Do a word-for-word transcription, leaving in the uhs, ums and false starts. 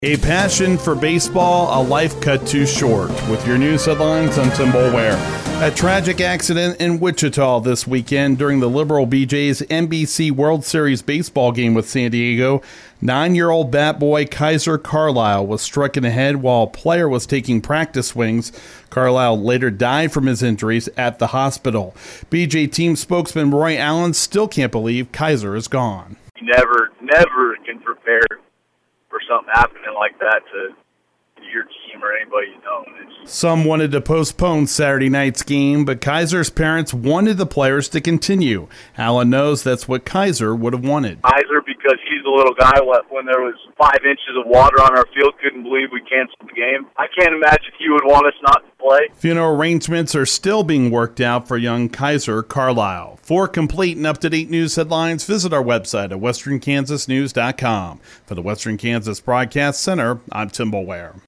A passion for baseball, a life cut too short. With your news headlines, I'm Tim Boulware. A tragic accident in Wichita this weekend during the Liberal B J's N B C World Series baseball game with San Diego. Nine-year-old bat boy Keiser Carlisle was struck in the head while a player was taking practice swings. Carlisle later died from his injuries at the hospital. B J team spokesman Roy Allen still can't believe Keiser is gone. You never, never can prepare for something happening like that to your team or anybody you know. It's Some wanted to postpone Saturday night's game, but Keiser's parents wanted the players to continue. Allen knows that's what Keiser would have wanted. Keiser, because he's the little guy, when there was five inches of water on our field, couldn't believe we canceled the game. I can't imagine he would want us not to play. Funeral arrangements are still being worked out for young Keiser Carlisle. For complete and up-to-date news headlines, visit our website at western kansas news dot com. For the Western Kansas Broadcast Center, I'm Tim Boulware.